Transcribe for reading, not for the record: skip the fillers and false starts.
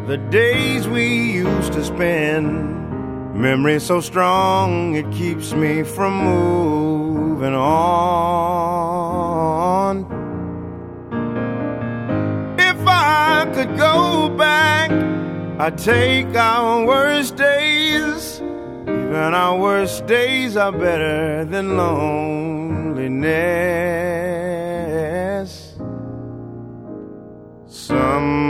the days we used to spend. Memory so strong it keeps me from moving on. If I could go back, I'd take our worst days. Even our worst days are better than loneliness. Some